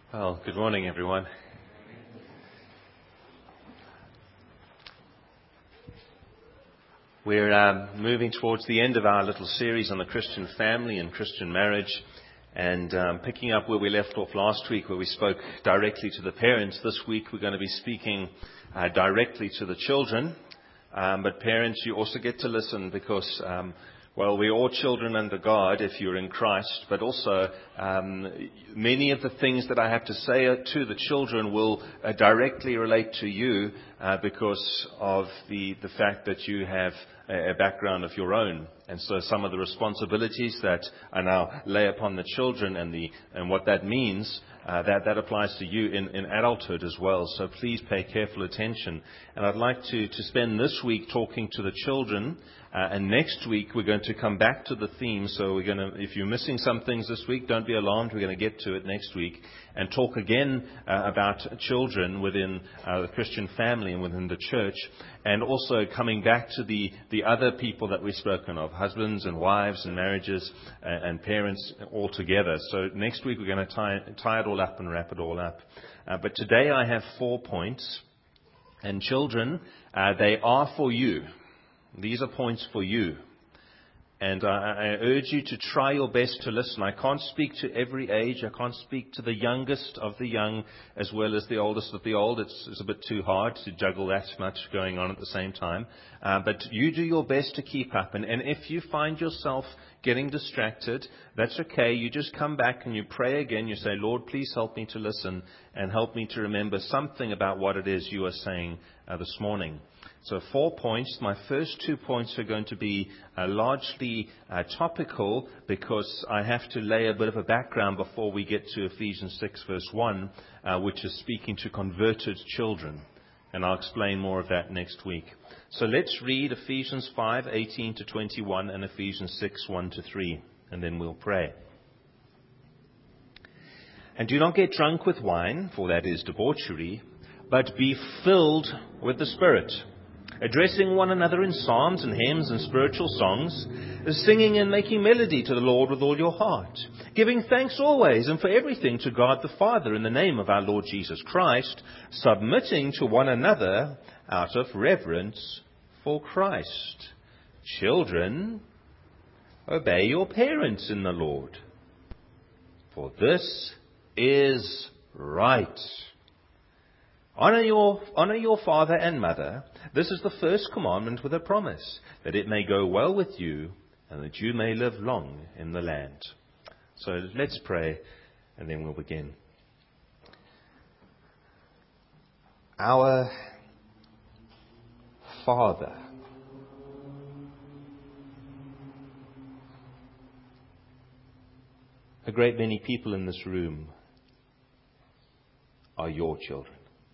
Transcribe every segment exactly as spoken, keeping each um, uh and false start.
Well, good morning, everyone. We're um, moving towards the end of our little series on the Christian family and Christian marriage, and um, picking up where we left off last week, where we spoke directly to the parents. This week we're going to be speaking uh, directly to the children. Um, but parents, you also get to listen because, um, well, we're all children under God if you're in Christ, but also um, many of the things that I have to say to the children will uh, directly relate to you uh, because of the, the fact that you have a background of your own. And so some of the responsibilities that I now lay upon the children and the and what that means, uh, that, that applies to you in, in adulthood as well. So please pay careful attention. And I'd like to, to spend this week talking to the children. Uh, and next week we're going to come back to the theme. So we're going to, if you're missing some things this week, don't be alarmed. We're going to get to it next week and talk again uh, about children within uh, the Christian family and within the church. And also coming back to the, the other people that we've spoken of, husbands and wives and marriages and, and parents all together. So next week we're going to tie, tie it all up and wrap it all up. Uh, but today I have four points. And children, uh, they are for you. These are points for you. And I, I urge you to try your best to listen. I can't speak to every age. I can't speak to the youngest of the young as well as the oldest of the old. It's, it's a bit too hard to juggle that much going on at the same time. Uh, but you do your best to keep up. And, and if you find yourself getting distracted, that's okay. You just come back and you pray again. You say, Lord, please help me to listen and help me to remember something about what it is you are saying uh, this morning. So four points. My first two points are going to be uh, largely uh, topical because I have to lay a bit of a background before we get to Ephesians six verse one, uh, which is speaking to converted children. And I'll explain more of that next week. So let's read Ephesians five eighteen to twenty-one and Ephesians six one to three, and then we'll pray. And do not get drunk with wine, for that is debauchery, but be filled with the Spirit, addressing one another in psalms and hymns and spiritual songs, singing and making melody to the Lord with all your heart, giving thanks always and for everything to God the Father in the name of our Lord Jesus Christ, submitting to one another out of reverence for Christ. Children, obey your parents in the Lord, for this is right. Honor your, honor your father and mother. This is the first commandment with a promise, that it may go well with you and that you may live long in the land. So let's pray and then we'll begin. Our Father, a great many people in this room are your children.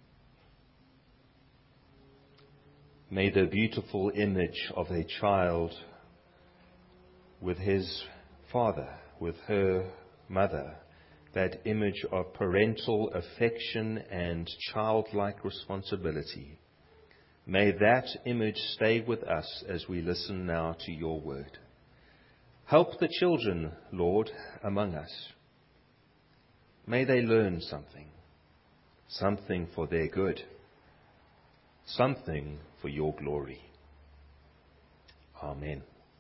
May the beautiful image of a child with his father, with her mother, that image of parental affection and childlike responsibility, may that image stay with us as we listen now to your word. Help the children, Lord, among us. May they learn something, something for their good, something for your glory. Amen.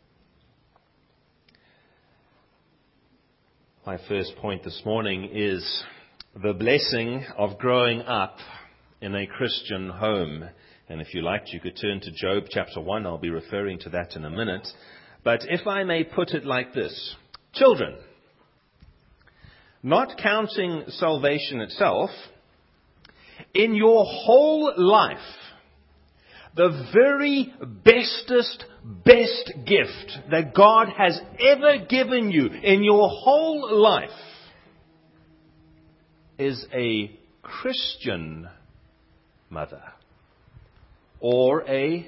My first point this morning is the blessing of growing up in a Christian home. And if you liked, you could turn to Job chapter one. I'll be referring to that in a minute. But if I may put it like this, children, not counting salvation itself, in your whole life, the very bestest, best gift that God has ever given you in your whole life is a Christian mother or a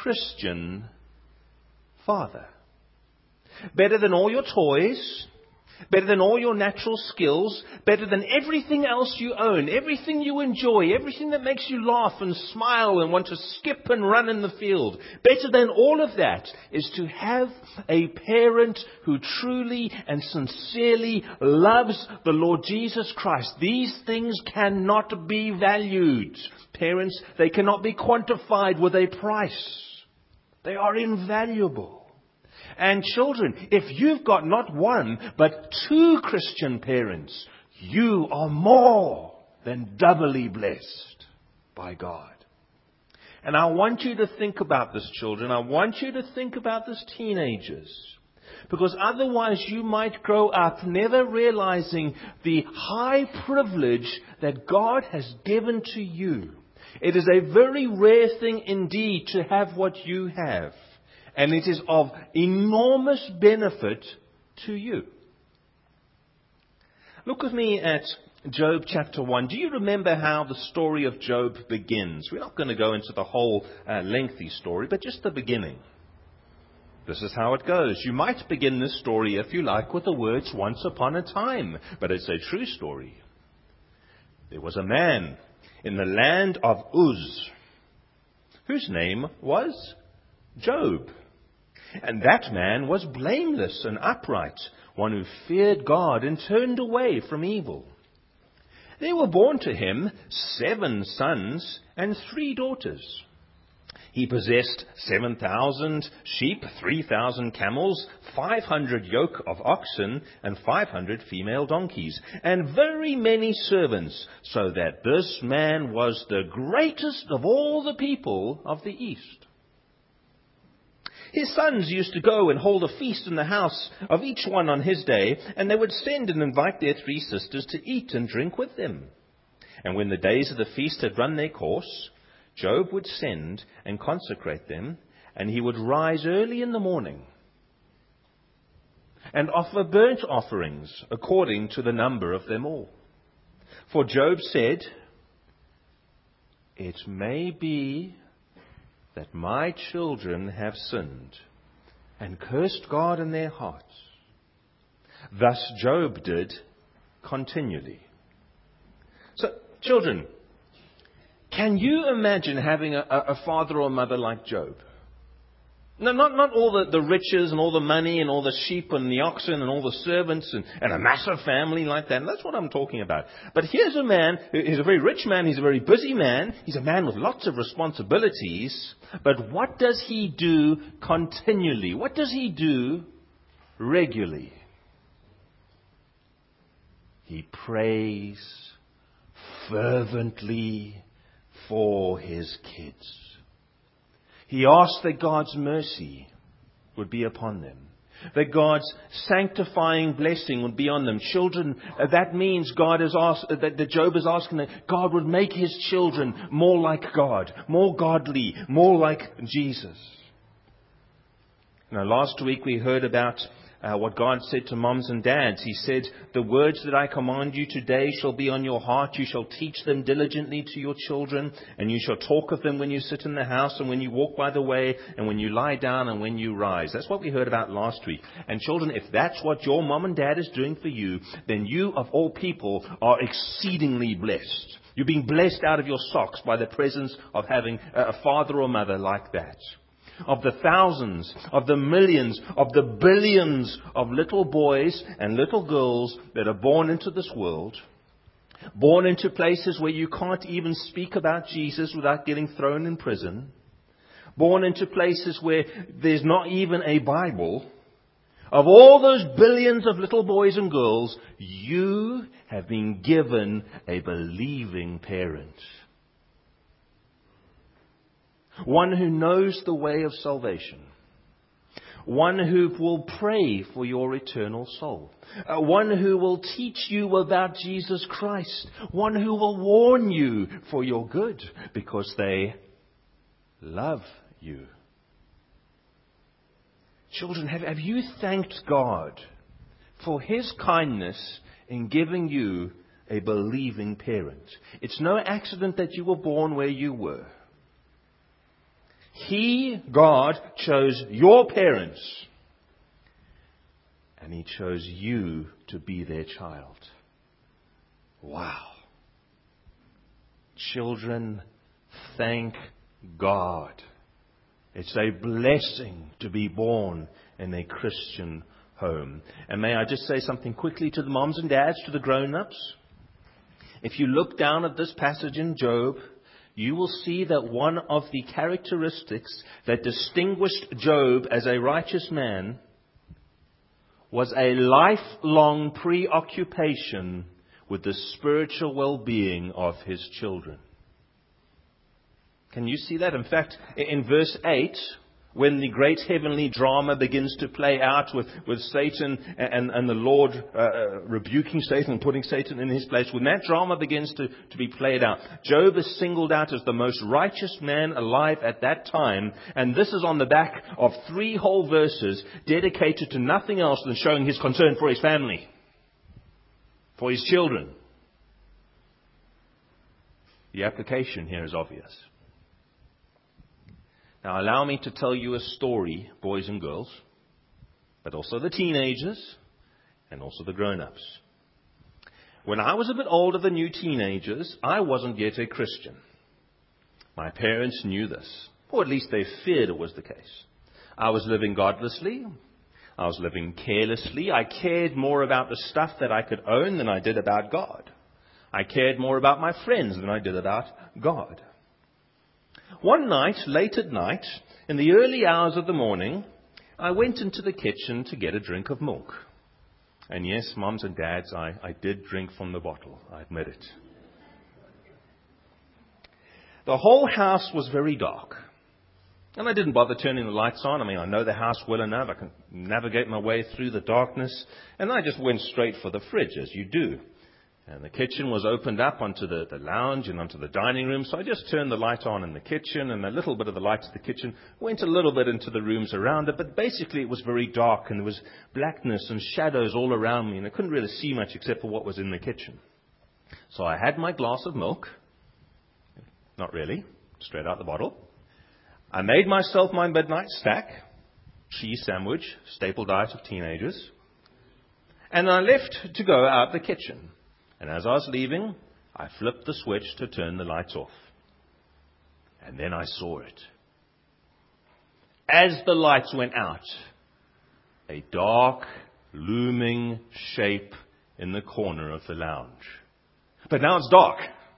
Christian father. Better than all your toys, better than all your natural skills, better than everything else you own, everything you enjoy, everything that makes you laugh and smile and want to skip and run in the field. Better than all of that is to have a parent who truly and sincerely loves the Lord Jesus Christ. These things cannot be valued. Parents, they cannot be quantified with a price. They are invaluable. And children, if you've got not one, but two Christian parents, you are more than doubly blessed by God. And I want you to think about this, children. I want you to think about this, teenagers. Because otherwise you might grow up never realizing the high privilege that God has given to you. It is a very rare thing indeed to have what you have. And it is of enormous benefit to you. Look with me at Job chapter one. Do you remember how the story of Job begins? We're not going to go into the whole uh, lengthy story, but just the beginning. This is how it goes. You might begin this story, if you like, with the words, once upon a time. But it's a true story. There was a man in the land of Uz, whose name was Job. And that man was blameless and upright, one who feared God and turned away from evil. There were born to him seven sons and three daughters. He possessed seven thousand sheep, three thousand camels, five hundred yoke of oxen, and five hundred female donkeys, and very many servants, so that this man was the greatest of all the people of the East. His sons used to go and hold a feast in the house of each one on his day, and they would send and invite their three sisters to eat and drink with them. And when the days of the feast had run their course, Job would send and consecrate them, and he would rise early in the morning and offer burnt offerings according to the number of them all. For Job said, "It may be that my children have sinned and cursed God in their hearts." Thus Job did continually. So, children, can you imagine having a, a father or mother like Job? No, not, not all the, the riches and all the money and all the sheep and the oxen and all the servants and, and a massive family like that. And that's what I'm talking about. But here's a man, he's a very rich man, he's a very busy man, he's a man with lots of responsibilities. But what does he do continually? What does he do regularly? He prays fervently for his kids. He asked that God's mercy would be upon them, that God's sanctifying blessing would be on them. Children, that means God is asked, that, that Job is asking that God would make his children more like God, more godly, more like Jesus. Now, last week we heard about Uh, what God said to moms and dads. He said, "The words that I command you today shall be on your heart. You shall teach them diligently to your children, and you shall talk of them when you sit in the house and when you walk by the way and when you lie down and when you rise." That's what we heard about last week. And children, if that's what your mom and dad is doing for you, then you of all people are exceedingly blessed. You're being blessed out of your socks by the presence of having a father or mother like that. Of the thousands, of the millions, of the billions of little boys and little girls that are born into this world, born into places where you can't even speak about Jesus without getting thrown in prison, born into places where there's not even a Bible, of all those billions of little boys and girls, you have been given a believing parent. One who knows the way of salvation. One who will pray for your eternal soul. Uh, one who will teach you about Jesus Christ. One who will warn you for your good because they love you. Children, have, have you thanked God for His kindness in giving you a believing parent? It's no accident that you were born where you were. He, God, chose your parents. And He chose you to be their child. Wow. Children, thank God. It's a blessing to be born in a Christian home. And may I just say something quickly to the moms and dads, to the grown-ups? If you look down at this passage in Job, you will see that one of the characteristics that distinguished Job as a righteous man was a lifelong preoccupation with the spiritual well-being of his children. Can you see that? In fact, in verse eight, when the great heavenly drama begins to play out with, with Satan and, and the Lord uh, rebuking Satan and putting Satan in his place, when that drama begins to, to be played out, Job is singled out as the most righteous man alive at that time. And this is on the back of three whole verses dedicated to nothing else than showing his concern for his family, for his children. The application here is obvious. Now, allow me to tell you a story, boys and girls, but also the teenagers and also the grown-ups. When I was a bit older than you teenagers, I wasn't yet a Christian. My parents knew this, or at least they feared it was the case. I was living godlessly. I was living carelessly. I cared more about the stuff that I could own than I did about God. I cared more about my friends than I did about God. One night, late at night, in the early hours of the morning, I went into the kitchen to get a drink of milk. And yes, moms and dads, I, I did drink from the bottle. I admit it. The whole house was very dark. And I didn't bother turning the lights on. I mean, I know the house well enough. I can navigate my way through the darkness. And I just went straight for the fridge, as you do. And the kitchen was opened up onto the, the lounge and onto the dining room. So I just turned the light on in the kitchen, and a little bit of the light of the kitchen went a little bit into the rooms around it. But basically it was very dark, and there was blackness and shadows all around me, and I couldn't really see much except for what was in the kitchen. So I had my glass of milk. Not really. Straight out the bottle. I made myself my midnight snack. Cheese sandwich, staple diet of teenagers. And I left to go out the kitchen. And as I was leaving, I flipped the switch to turn the lights off. And then I saw it. As the lights went out, a dark, looming shape in the corner of the lounge. But now it's dark.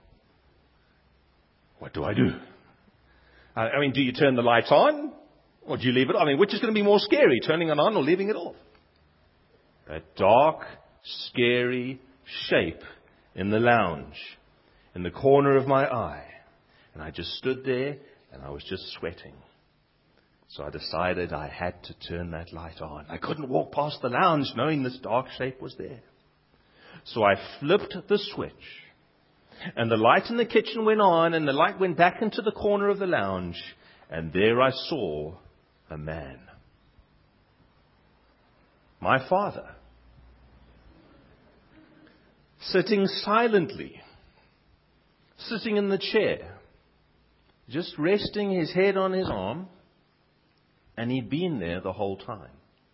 What do I do? I mean, do you turn the lights on? Or do you leave it on? I mean, which is going to be more scary, turning it on or leaving it off? A dark, scary shape in the lounge, in the corner of my eye. And I just stood there, and I was just sweating. So I decided I had to turn that light on. I couldn't walk past the lounge knowing this dark shape was there. So I flipped the switch. And the light in the kitchen went on, and the light went back into the corner of the lounge. And there I saw a man. My father. Sitting silently. Sitting in the chair. Just resting his head on his arm. And he'd been there the whole time.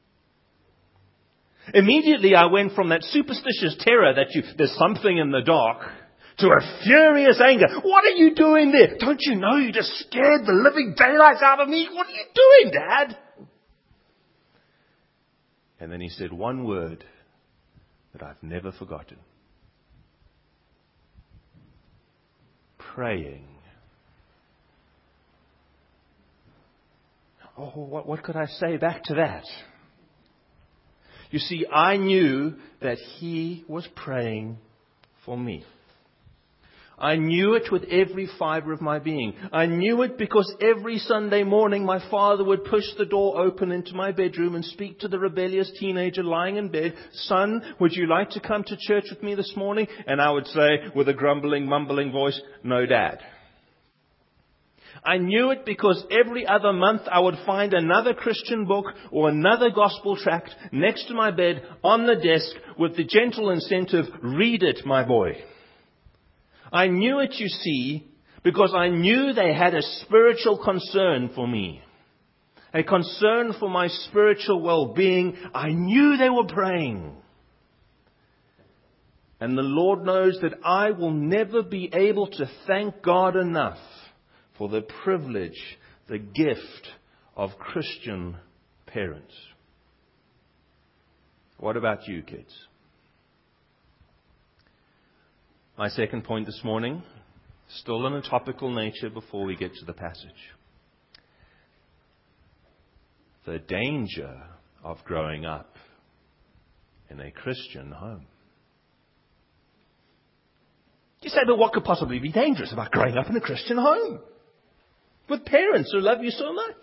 Immediately I went from that superstitious terror that you, there's something in the dark, to a furious anger. What are you doing there? Don't you know you just scared the living daylights out of me? What are you doing, Dad? And then he said one word that I've never forgotten. Praying. Oh, what, what could I say back to that? You see, I knew that he was praying for me. I knew it with every fiber of my being. I knew it because every Sunday morning my father would push the door open into my bedroom and speak to the rebellious teenager lying in bed, "Son, would you like to come to church with me this morning?" And I would say with a grumbling, mumbling voice, "No, Dad." I knew it because every other month I would find another Christian book or another gospel tract next to my bed on the desk with the gentle incentive, "Read it, my boy." I knew it, you see, because I knew they had a spiritual concern for me. a concern for my spiritual well-being. I knew they were praying. And the Lord knows that I will never be able to thank God enough for the privilege, the gift of Christian parents. What about you, kids? My second point this morning, still in a topical nature before we get to the passage. The danger of growing up in a Christian home. You say, but what could possibly be dangerous about growing up in a Christian home? With parents who love you so much.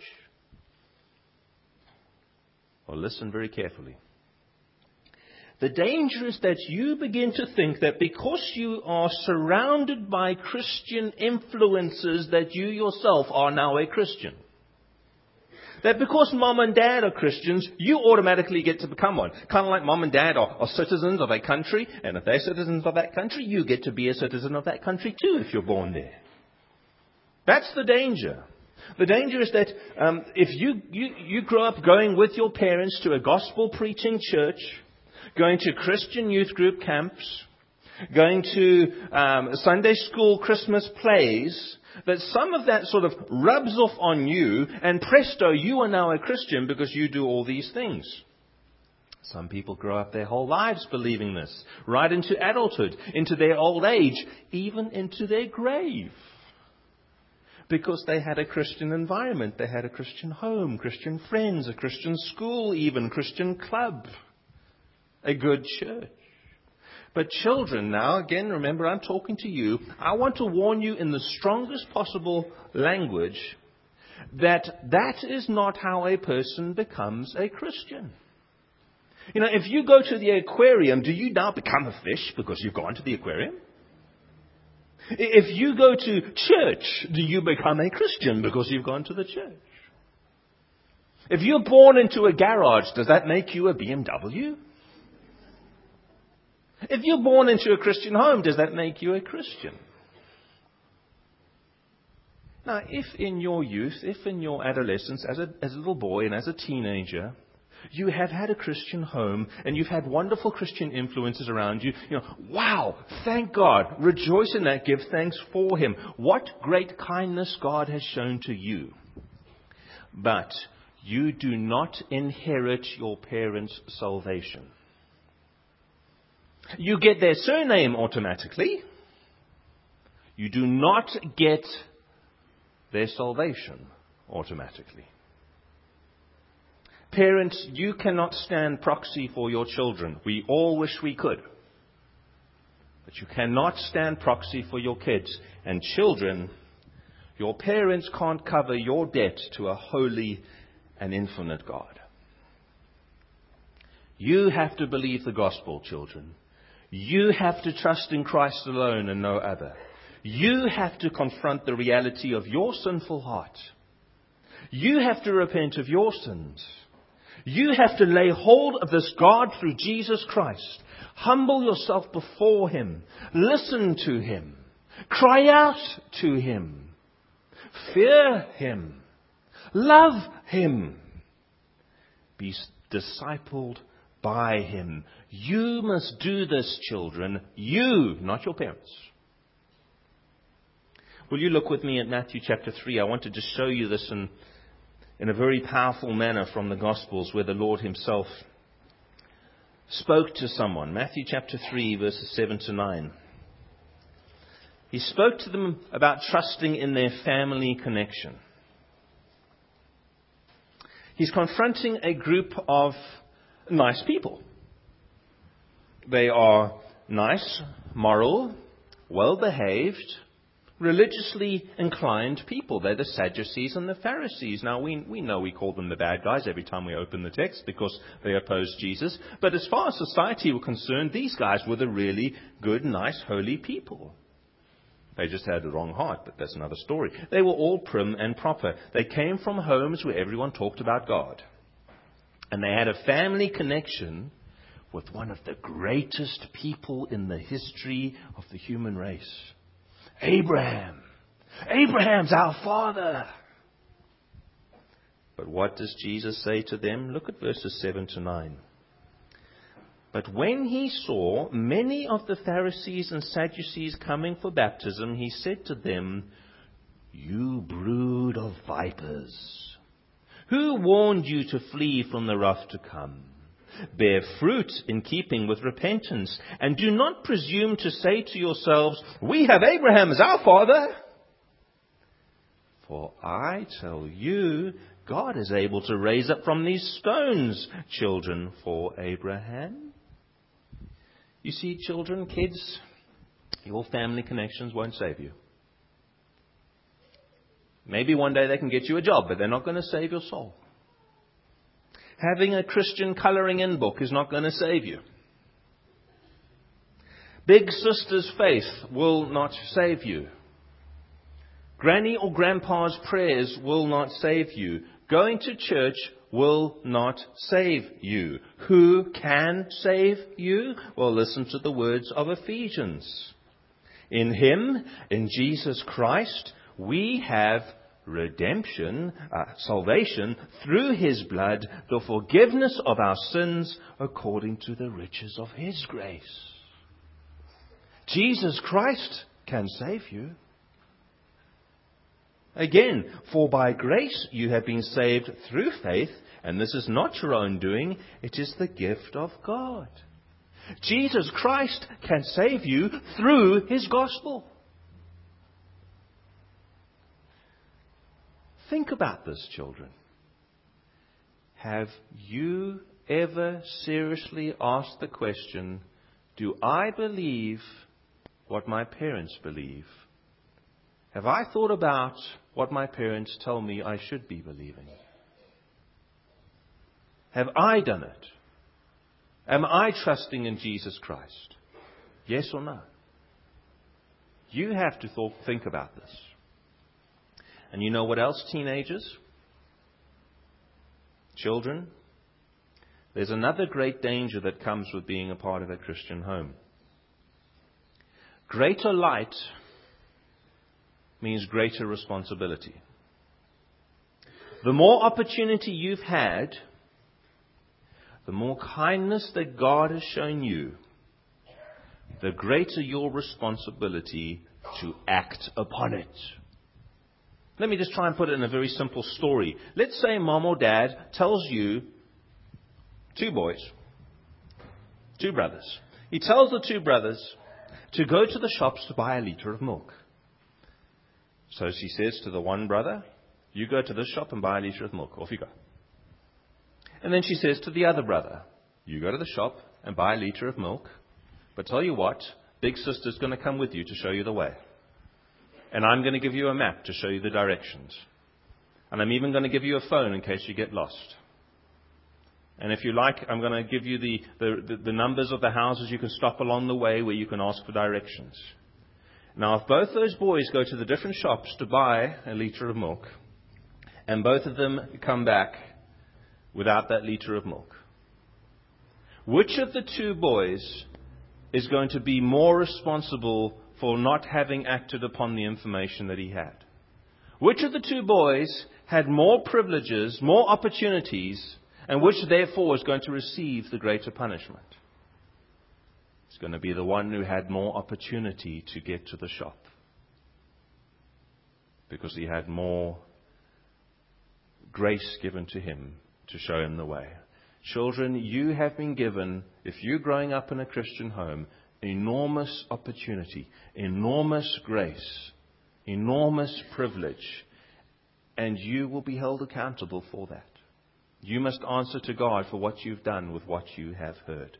Well, listen very carefully. The danger is that you begin to think that because you are surrounded by Christian influences that you yourself are now a Christian. That because mom and dad are Christians, you automatically get to become one. Kind of like mom and dad are, are citizens of a country, and if they're citizens of that country, you get to be a citizen of that country too if you're born there. That's the danger. The danger is that um, if you, you, you grow up going with your parents to a gospel-preaching church, going to Christian youth group camps, going to um, Sunday school Christmas plays, that some of that sort of rubs off on you, and presto, you are now a Christian because you do all these things. Some people grow up their whole lives believing this, right into adulthood, into their old age, even into their grave. Because they had a Christian environment, they had a Christian home, Christian friends, a Christian school even, Christian club, a good church. But children, now again, remember I'm talking to you. I want to warn you in the strongest possible language that that is not how a person becomes a Christian. You know, if you go to the aquarium, do you now become a fish because you've gone to the aquarium? If you go to church, do you become a Christian because you've gone to the church? If you're born into a garage, does that make you a B M W? If you're born into a Christian home, does that make you a Christian? Now, if in your youth, if in your adolescence, as a, as a little boy and as a teenager, you have had a Christian home and you've had wonderful Christian influences around you, you know, wow, thank God, rejoice in that, give thanks for Him. What great kindness God has shown to you. But you do not inherit your parents' salvation. You get their surname automatically. You do not get their salvation automatically. Parents, you cannot stand proxy for your children. We all wish we could. But you cannot stand proxy for your kids. And children, your parents can't cover your debt to a holy and infinite God. You have to believe the gospel, children. You have to trust in Christ alone and no other. You have to confront the reality of your sinful heart. You have to repent of your sins. You have to lay hold of this God through Jesus Christ. Humble yourself before Him. Listen to Him. Cry out to Him. Fear Him. Love Him. Be discipled by Him. You must do this, children. You, not your parents. Will you look with me at Matthew chapter three? I wanted to show you this in, in a very powerful manner from the Gospels where the Lord Himself spoke to someone. Matthew chapter three, verses seven to nine. He spoke to them about trusting in their family connection. He's confronting a group of nice people. They are nice, moral, well-behaved, religiously inclined people. They're the Sadducees and the Pharisees. Now, we, we know we call them the bad guys every time we open the text because they oppose Jesus. But as far as society were concerned, these guys were the really good, nice, holy people. They just had the wrong heart, but that's another story. They were all prim and proper. They came from homes where everyone talked about God. And they had a family connection with one of the greatest people in the history of the human race. Abraham. Abraham's our father. But what does Jesus say to them? Look at verses seven to nine. But when he saw many of the Pharisees and Sadducees coming for baptism, he said to them, "You brood of vipers, who warned you to flee from the wrath to come? Bear fruit in keeping with repentance, and do not presume to say to yourselves, 'We have Abraham as our father.' For I tell you, God is able to raise up from these stones children for Abraham." You see, children, kids, your family connections won't save you. Maybe one day they can get you a job, but they're not going to save your soul. Having a Christian colouring in book is not going to save you. Big sister's faith will not save you. Granny or grandpa's prayers will not save you. Going to church will not save you. Who can save you? Well, listen to the words of Ephesians. In Him, in Jesus Christ, we have redemption, uh, salvation, through His blood, the forgiveness of our sins according to the riches of His grace. Jesus Christ can save you. Again, for by grace you have been saved through faith, and this is not your own doing, it is the gift of God. Jesus Christ can save you through His gospel. Think about this, children. Have you ever seriously asked the question, do I believe what my parents believe? Have I thought about what my parents tell me I should be believing? Have I done it? Am I trusting in Jesus Christ? Yes or no? You have to thought, think about this. And you know what else, teenagers? Children? There's another great danger that comes with being a part of a Christian home. Greater light means greater responsibility. The more opportunity you've had, the more kindness that God has shown you, the greater your responsibility to act upon it. Let me just try and put it in a very simple story. Let's say mom or dad tells you, two boys, two brothers. He tells the two brothers to go to the shops to buy a litre of milk. So she says to the one brother, you go to this shop and buy a litre of milk. Off you go. And then she says to the other brother, you go to the shop and buy a litre of milk. But tell you what, big sister's going to come with you to show you the way. And I'm going to give you a map to show you the directions. And I'm even going to give you a phone in case you get lost. And if you like, I'm going to give you the, the, the, the numbers of the houses you can stop along the way where you can ask for directions. Now, if both those boys go to the different shops to buy a litre of milk, and both of them come back without that litre of milk, which of the two boys is going to be more responsible for not having acted upon the information that he had? Which of the two boys had more privileges, more opportunities, and which therefore is going to receive the greater punishment? It's going to be the one who had more opportunity to get to the shop, because he had more grace given to him to show him the way. Children, you have been given, if you're growing up in a Christian home, enormous opportunity, enormous grace, enormous privilege, and you will be held accountable for that. You must answer to God for what you've done with what you have heard.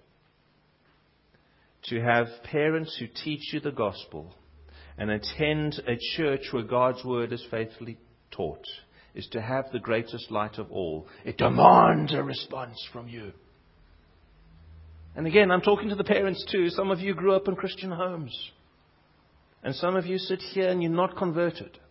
To have parents who teach you the gospel and attend a church where God's word is faithfully taught is to have the greatest light of all. It demands a response from you. And again, I'm talking to the parents too. Some of you grew up in Christian homes. And some of you sit here and you're not converted.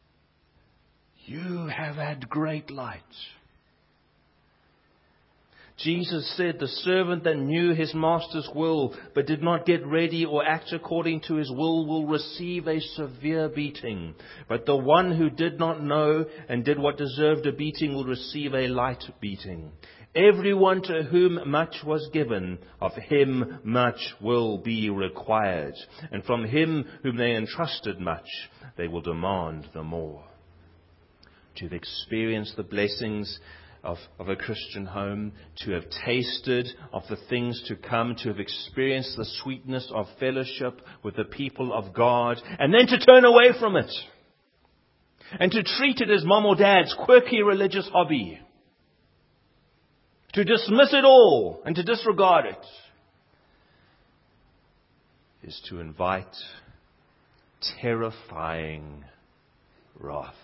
You have had great light. Jesus said, the servant that knew his master's will but did not get ready or act according to his will will receive a severe beating. But the one who did not know and did what deserved a beating will receive a light beating. Everyone to whom much was given, of him much will be required. And from him whom they entrusted much, they will demand the more. To have experienced the blessings Of, of a Christian home, to have tasted of the things to come, to have experienced the sweetness of fellowship with the people of God, and then to turn away from it, and to treat it as mom or dad's quirky religious hobby, to dismiss it all and to disregard it, is to invite terrifying wrath.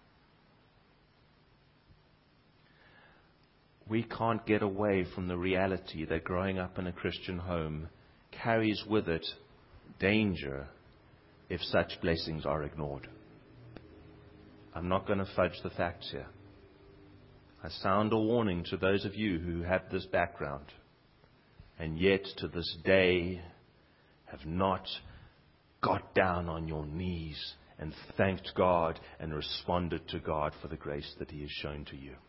We can't get away from the reality that growing up in a Christian home carries with it danger if such blessings are ignored. I'm not going to fudge the facts here. I sound a warning to those of you who have this background and yet to this day have not got down on your knees and thanked God and responded to God for the grace that He has shown to you.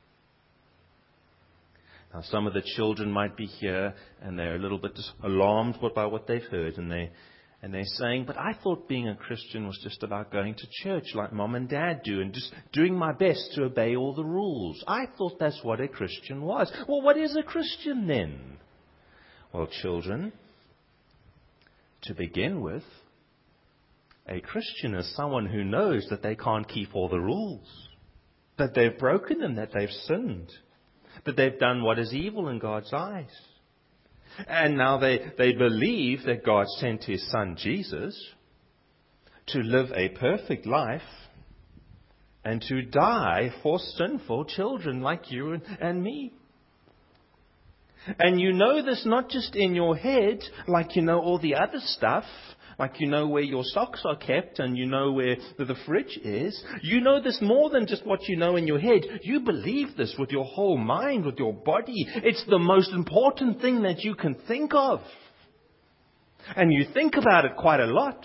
Now, some of the children might be here and they're a little bit alarmed by what they've heard, and they and they're saying, "But I thought being a Christian was just about going to church like mom and dad do and just doing my best to obey all the rules. I thought that's what a Christian was." Well, what is a Christian then? Well, children, to begin with, a Christian is someone who knows that they can't keep all the rules, that they've broken them, that they've sinned, that they've done what is evil in God's eyes. And now they, they believe that God sent His Son Jesus to live a perfect life and to die for sinful children like you and, and me. And you know this not just in your head, like you know all the other stuff, like you know where your socks are kept and you know where the fridge is. You know this more than just what you know in your head. You believe this with your whole mind, with your body. It's the most important thing that you can think of. And you think about it quite a lot.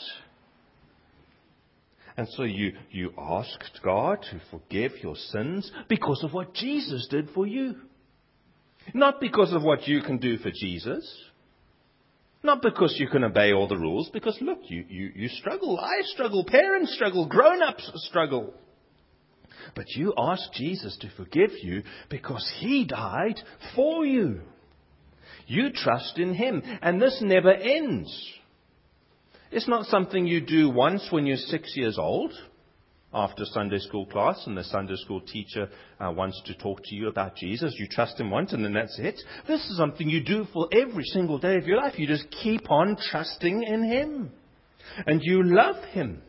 And so you, you asked God to forgive your sins because of what Jesus did for you. Not because of what you can do for Jesus. Not because you can obey all the rules. Because look, you, you, you struggle. I struggle. Parents struggle. Grown-ups struggle. But you ask Jesus to forgive you because He died for you. You trust in Him. And this never ends. It's not something you do once when you're six years old, after Sunday school class, and the Sunday school teacher uh, wants to talk to you about Jesus. You trust Him once and then that's it. This is something you do for every single day of your life. You just keep on trusting in Him. And you love Him.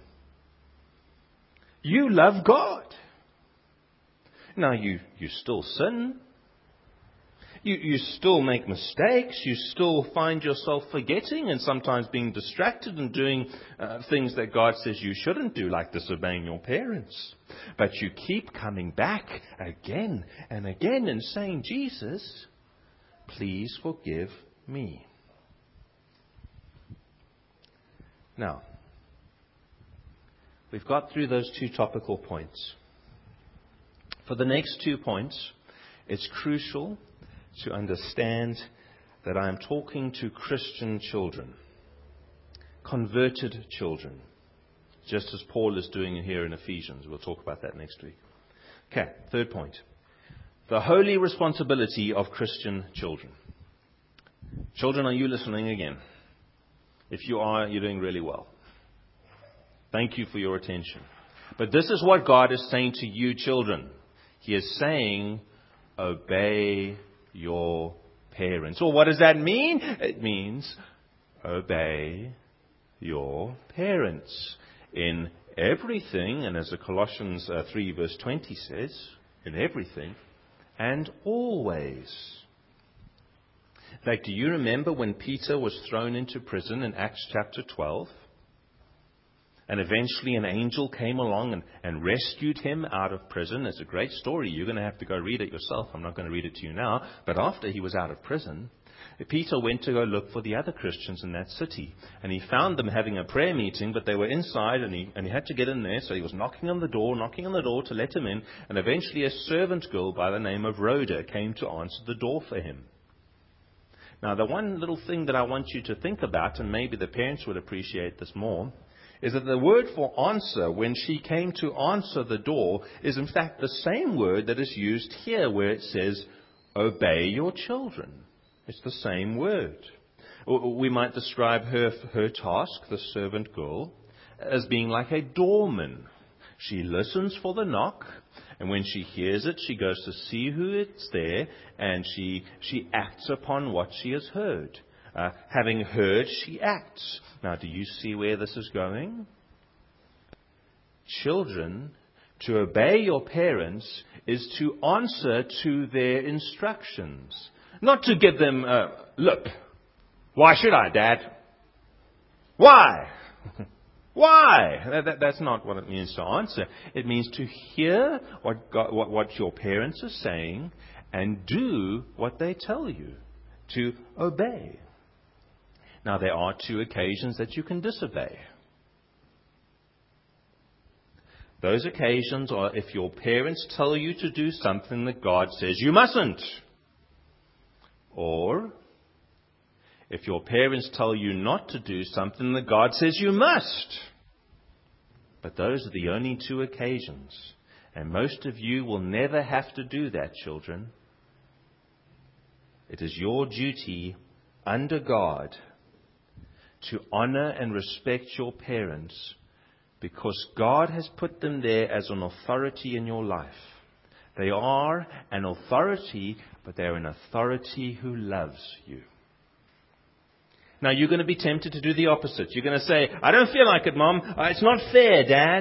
You love God. Now you, you still sin. You, you still make mistakes. You still find yourself forgetting and sometimes being distracted and doing uh, things that God says you shouldn't do, like disobeying your parents. But you keep coming back again and again and saying, "Jesus, please forgive me." Now, we've got through those two topical points. For the next two points, it's crucial to understand that I am talking to Christian children, converted children, just as Paul is doing here in Ephesians. We'll talk about that next week. Okay, third point. The holy responsibility of Christian children. Children, are you listening again? If you are, you're doing really well. Thank you for your attention. But this is what God is saying to you, children. He is saying, obey your parents. Well, what does that mean? It means obey your parents in everything, and as the Colossians uh, three verse twenty says, in everything and always. In fact, do you remember when Peter was thrown into prison in Acts chapter twelve? And eventually an angel came along and, and rescued him out of prison. It's a great story. You're going to have to go read it yourself. I'm not going to read it to you now. But after he was out of prison, Peter went to go look for the other Christians in that city. And he found them having a prayer meeting, but they were inside, and he, and he had to get in there. So he was knocking on the door, knocking on the door to let him in. And eventually a servant girl by the name of Rhoda came to answer the door for him. Now, the one little thing that I want you to think about, and maybe the parents would appreciate this more, is that the word for answer, when she came to answer the door, is in fact the same word that is used here where it says, obey your children. It's the same word. We might describe her, her task, the servant girl, as being like a doorman. She listens for the knock, and when she hears it, she goes to see who is there, and she, she acts upon what she has heard. Uh, having heard, she acts. Now, do you see where this is going? Children, to obey your parents is to answer to their instructions. Not to give them, uh, look, why should I, Dad? Why? Why? That, that, that's not what it means to answer. It means to hear what, God, what, what your parents are saying and do what they tell you. To obey. Now, there are two occasions that you can disobey. Those occasions are if your parents tell you to do something that God says you mustn't. Or if your parents tell you not to do something that God says you must. But those are the only two occasions. And most of you will never have to do that, children. It is your duty under God to honor and respect your parents because God has put them there as an authority in your life. They are an authority, but they're an authority who loves you. Now, you're going to be tempted to do the opposite. You're going to say, I don't feel like it, Mom. Uh, it's not fair, Dad.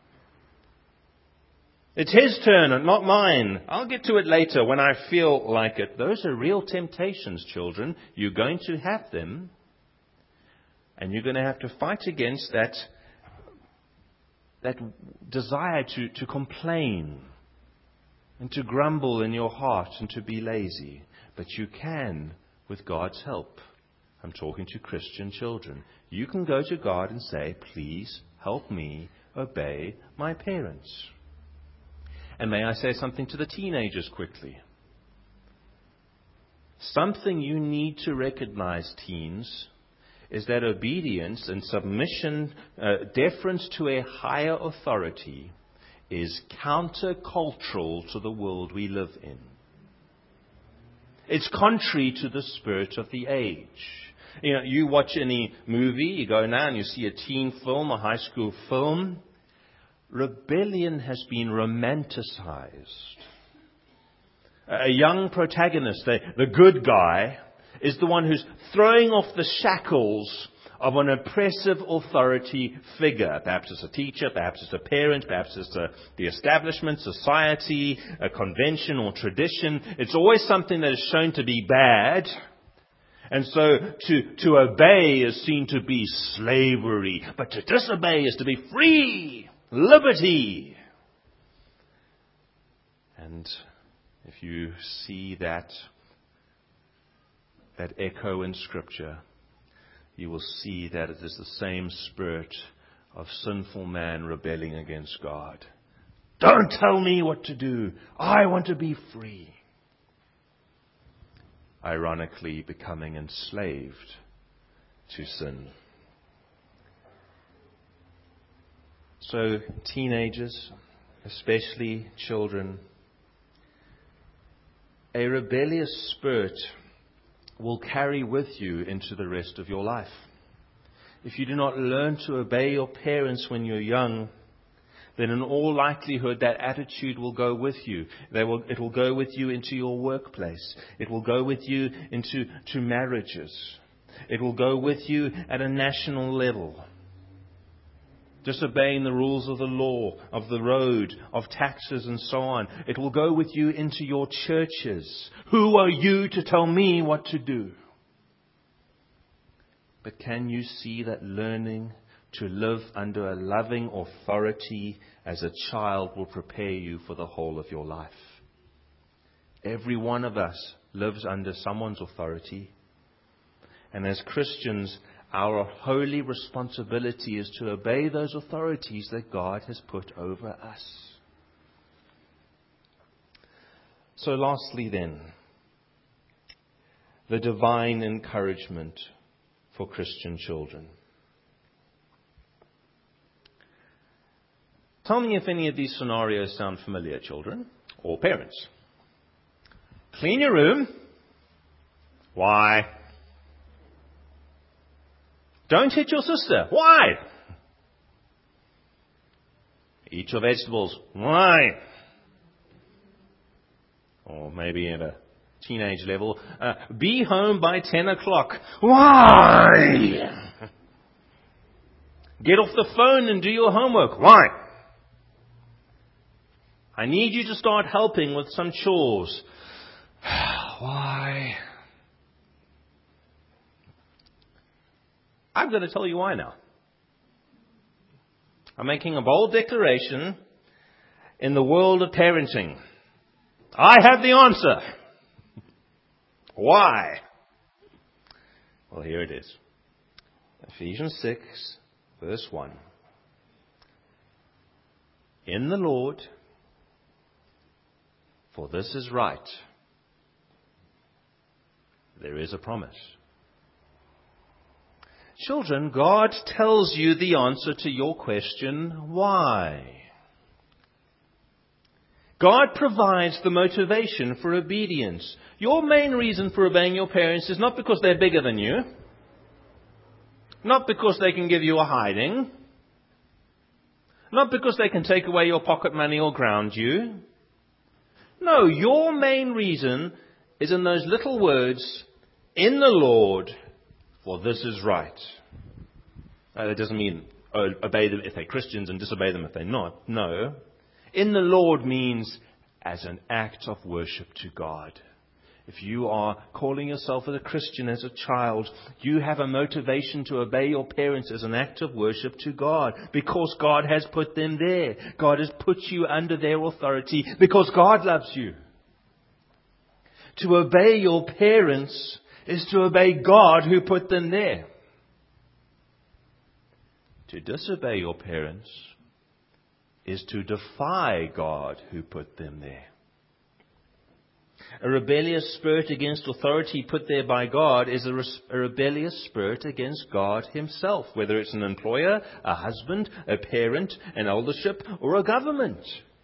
It's his turn and not mine. I'll get to it later when I feel like it. Those are real temptations, children. You're going to have them. And you're going to have to fight against that, that desire to, to complain and to grumble in your heart and to be lazy. But you can with God's help. I'm talking to Christian children. You can go to God and say, please help me obey my parents. And may I say something to the teenagers quickly? Something you need to recognize, teens, is that obedience and submission, uh, deference to a higher authority is countercultural to the world we live in. It's contrary to the spirit of the age. You know, you watch any movie, you go now and you see a teen film, a high school film. Rebellion has been romanticized. A young protagonist, the, the good guy, is the one who's throwing off the shackles of an oppressive authority figure. Perhaps it's a teacher, perhaps it's a parent, perhaps it's a, the establishment, society, a convention or tradition. It's always something that is shown to be bad. And so to, to obey is seen to be slavery, but to disobey is to be free, liberty. And if you see that, that echo in Scripture, you will see that it is the same spirit of sinful man rebelling against God. Don't tell me what to do. I want to be free. Ironically, becoming enslaved to sin. So, teenagers, especially children, a rebellious spirit will carry with you into the rest of your life. If you do not learn to obey your parents when you're young, then in all likelihood that attitude will go with you. They will, it will go with you into your workplace. It will go with you into to marriages. It will go with you at a national level. Disobeying the rules of the law, of the road, of taxes and so on. It will go with you into your churches. Who are you to tell me what to do? But can you see that learning to live under a loving authority as a child will prepare you for the whole of your life. Every one of us lives under someone's authority. And as Christians, our holy responsibility is to obey those authorities that God has put over us. So lastly then, the divine encouragement for Christian children. Tell me if any of these scenarios sound familiar, children or parents. Clean your room. Why? Don't hit your sister. Why? Eat your vegetables. Why? Or maybe at a teenage level, uh, be home by ten o'clock. Why? Get off the phone and do your homework. Why? I need you to start helping with some chores. Why? I'm going to tell you why now. I'm making a bold declaration in the world of parenting. I have the answer. Why? Well, here it is. Ephesians six, verse one. In the Lord, for this is right, there is a promise. Children, God tells you the answer to your question, why? God provides the motivation for obedience. Your main reason for obeying your parents is not because they're bigger than you, not because they can give you a hiding, not because they can take away your pocket money or ground you. No, your main reason is in those little words, in the Lord, for this is right. Uh, that doesn't mean oh, obey them if they're Christians and disobey them if they're not. No. In the Lord means as an act of worship to God. If you are calling yourself as a Christian as a child, you have a motivation to obey your parents as an act of worship to God. Because God has put them there. God has put you under their authority because God loves you. To obey your parents is to obey God who put them there. To disobey your parents is to defy God who put them there. A rebellious spirit against authority put there by God is a, res- a rebellious spirit against God himself, whether it's an employer, a husband, a parent, an eldership, or a government.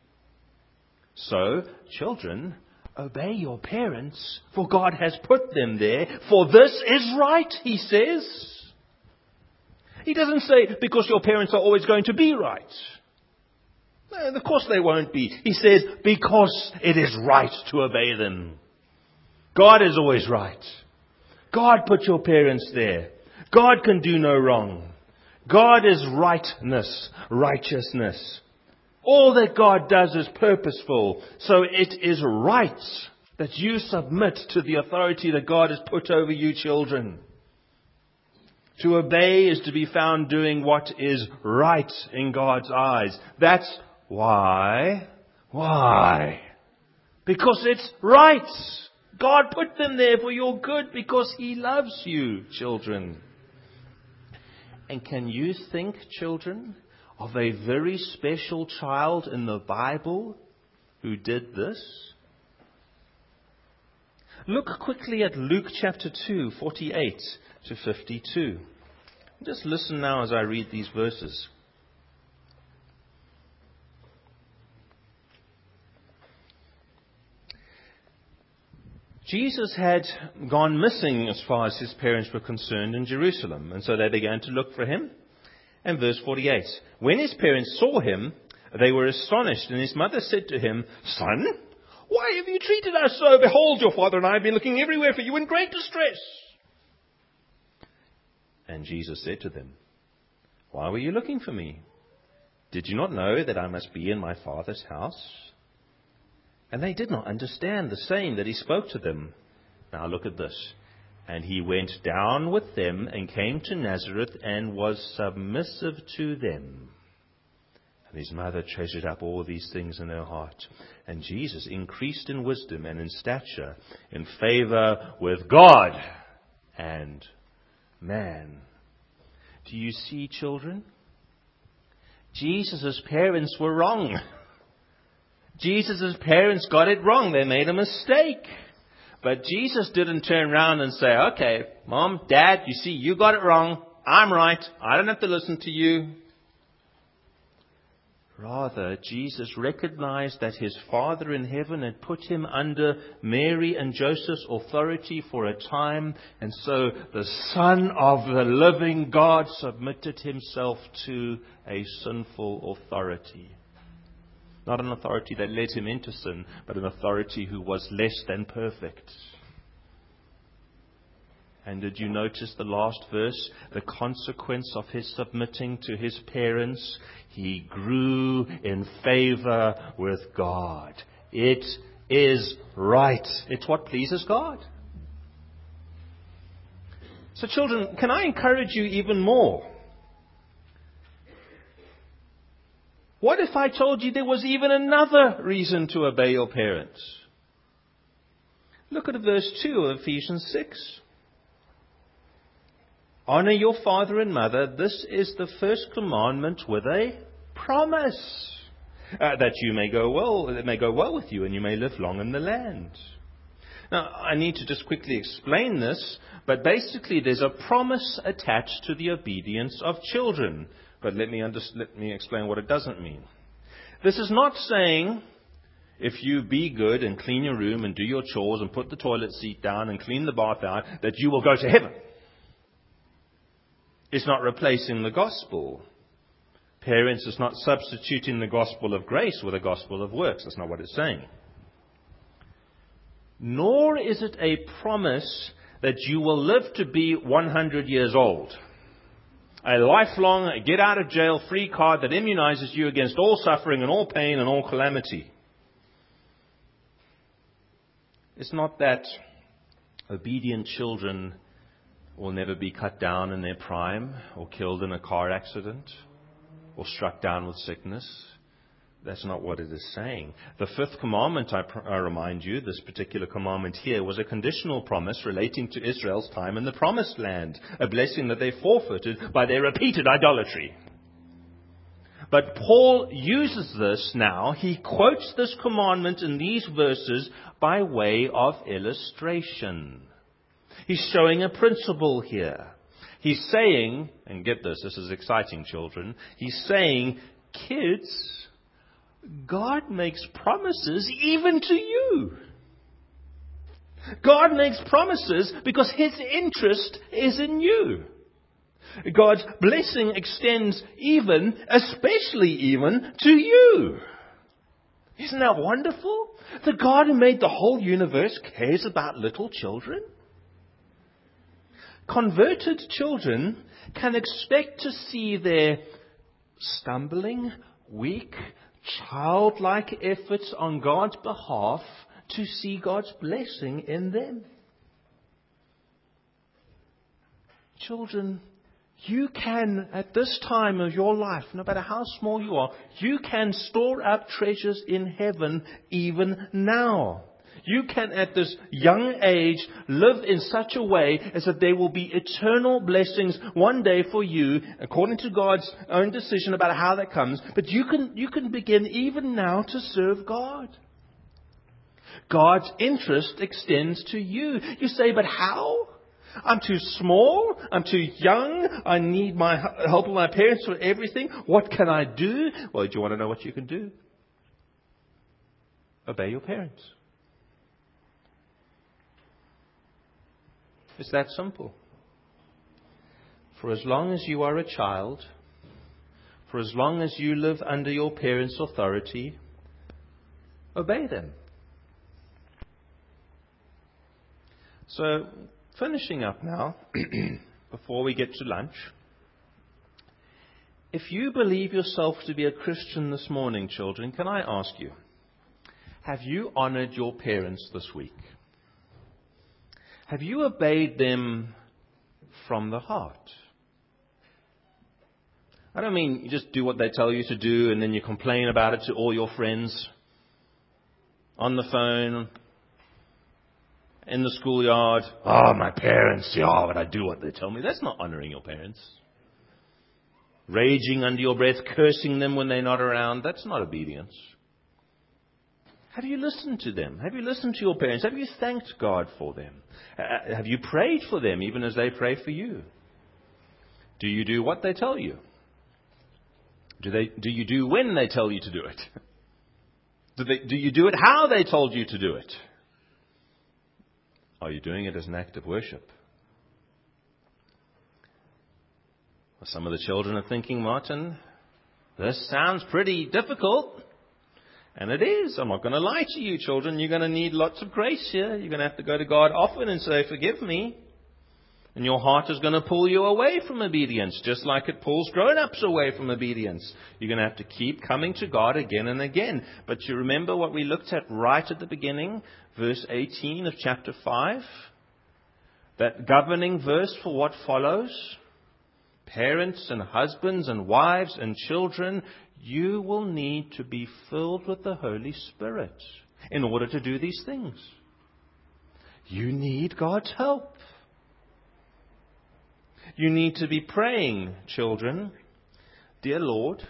So, children, obey your parents, for God has put them there, for this is right, he says. He doesn't say, because your parents are always going to be right. No, of course they won't be. He says, because it is right to obey them. God is always right. God put your parents there. God can do no wrong. God is rightness, righteousness. All that God does is purposeful. So it is right that you submit to the authority that God has put over you, children. To obey is to be found doing what is right in God's eyes. That's why. Why? Because it's right. God put them there for your good because He loves you, children. And can you think, children, of a very special child in the Bible who did this? Look quickly at Luke chapter two, forty-eight to fifty-two. Just listen now as I read these verses. Jesus had gone missing as far as his parents were concerned in Jerusalem, and so they began to look for him. And verse forty-eight, when his parents saw him, they were astonished, and his mother said to him, Son, why have you treated us so? Behold, your father and I have been looking everywhere for you in great distress. And Jesus said to them, Why were you looking for me? Did you not know that I must be in my Father's house? And they did not understand the saying that he spoke to them. Now look at this. And he went down with them and came to Nazareth and was submissive to them. And his mother treasured up all these things in her heart. And Jesus increased in wisdom and in stature, in favor with God and man. Do you see, children? Jesus' parents were wrong. Jesus' parents got it wrong. They made a mistake. But Jesus didn't turn around and say, okay, Mom, Dad, you see, you got it wrong. I'm right. I don't have to listen to you. Rather, Jesus recognized that his Father in heaven had put him under Mary and Joseph's authority for a time. And so the Son of the living God submitted himself to a sinful authority. Not an authority that led him into sin, but an authority who was less than perfect. And did you notice the last verse? The consequence of his submitting to his parents, he grew in favor with God. It is right. It's what pleases God. So children, can I encourage you even more? What if I told you there was even another reason to obey your parents? Look at verse two of Ephesians six. Honor your father and mother. This is the first commandment with a promise. Uh, that you may go well, it may go well with you and you may live long in the land. Now, I need to just quickly explain this, but basically there's a promise attached to the obedience of children. But let me, under, let me explain what it doesn't mean. This is not saying if you be good and clean your room and do your chores and put the toilet seat down and clean the bath out, that you will go to heaven. It's not replacing the gospel. Parents, it's not substituting the gospel of grace with a gospel of works. That's not what it's saying. Nor is it a promise that you will live to be one hundred years old. A lifelong get out of jail free card that immunizes you against all suffering and all pain and all calamity. It's not that obedient children will never be cut down in their prime or killed in a car accident or struck down with sickness. That's not what it is saying. The fifth commandment, I, pr- I remind you, this particular commandment here, was a conditional promise relating to Israel's time in the promised land, a blessing that they forfeited by their repeated idolatry. But Paul uses this now. He quotes this commandment in these verses by way of illustration. He's showing a principle here. He's saying, and get this, this is exciting, children. He's saying, kids, God makes promises even to you. God makes promises because His interest is in you. God's blessing extends even, especially even, to you. Isn't that wonderful? The God who made the whole universe cares about little children. Converted children can expect to see their stumbling, weak, childlike efforts on God's behalf to see God's blessing in them. Children, you can, at this time of your life, no matter how small you are, you can store up treasures in heaven even now. You can, at this young age, live in such a way as that there will be eternal blessings one day for you, according to God's own decision about how that comes. But you can, you can begin even now to serve God. God's interest extends to you. You say, but how? I'm too small. I'm too young. I need my help of my parents for everything. What can I do? Well, do you want to know what you can do? Obey your parents. It's that simple. For as long as you are a child, for as long as you live under your parents' authority, obey them. So, finishing up now, before we get to lunch, if you believe yourself to be a Christian this morning, children, can I ask you, have you honored your parents this week? Have you obeyed them from the heart? I don't mean you just do what they tell you to do and then you complain about it to all your friends on the phone, in the schoolyard. Oh, my parents, yeah, but I do what they tell me. That's not honoring your parents. Raging under your breath, cursing them when they're not around. That's not obedience. Have you listened to them? Have you listened to your parents? Have you thanked God for them? Uh, have you prayed for them even as they pray for you? Do you do what they tell you? Do they? Do you do when they tell you to do it? Do, they, do you do it how they told you to do it? Are you doing it as an act of worship? Well, some of the children are thinking, Martin, this sounds pretty difficult. And it is. I'm not going to lie to you, children. You're going to need lots of grace here. You're going to have to go to God often and say, forgive me. And your heart is going to pull you away from obedience, just like it pulls grown-ups away from obedience. You're going to have to keep coming to God again and again. But you remember what we looked at right at the beginning, verse eighteen of chapter five? That governing verse for what follows? Parents and husbands and wives and children, you will need to be filled with the Holy Spirit in order to do these things. You need God's help. You need to be praying, children. Dear Lord,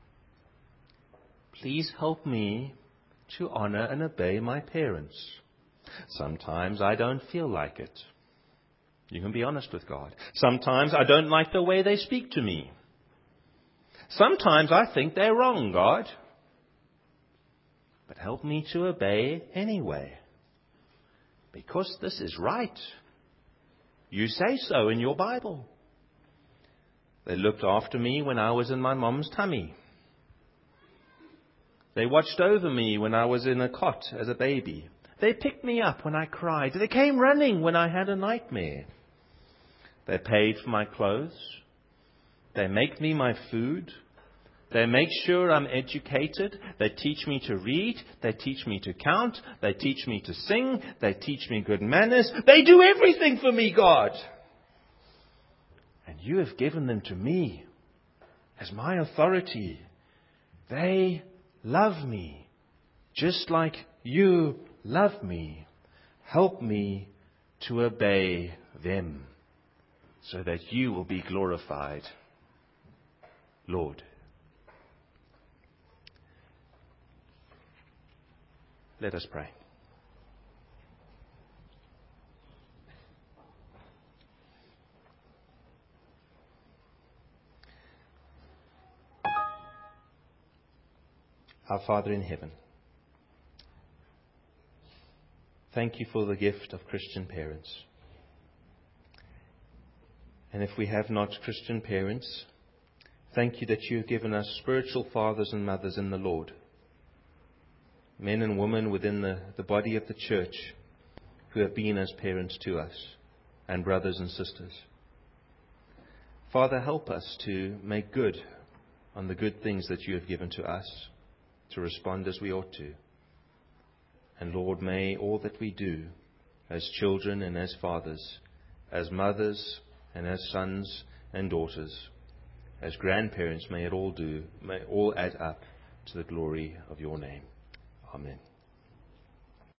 please help me to honor and obey my parents. Sometimes I don't feel like it. You can be honest with God. Sometimes I don't like the way they speak to me. Sometimes I think they're wrong, God. But help me to obey anyway. Because this is right. You say so in your Bible. They looked after me when I was in my mom's tummy. They watched over me when I was in a cot as a baby. They picked me up when I cried. They came running when I had a nightmare. They paid for my clothes. They make me my food. They make sure I'm educated. They teach me to read. They teach me to count. They teach me to sing. They teach me good manners. They do everything for me, God. And you have given them to me as my authority. They love me just like you love me. Help me to obey them so that you will be glorified, Lord. Let us pray. Our Father in heaven, thank you for the gift of Christian parents. And if we have not Christian parents, thank you that you have given us spiritual fathers and mothers in the Lord. Men and women within the, the body of the church who have been as parents to us and brothers and sisters. Father, help us to make good on the good things that you have given to us, to respond as we ought to. And Lord, may all that we do as children and as fathers, as mothers and as sons and daughters, as grandparents, may it all do, may all add up to the glory of your name. Amen.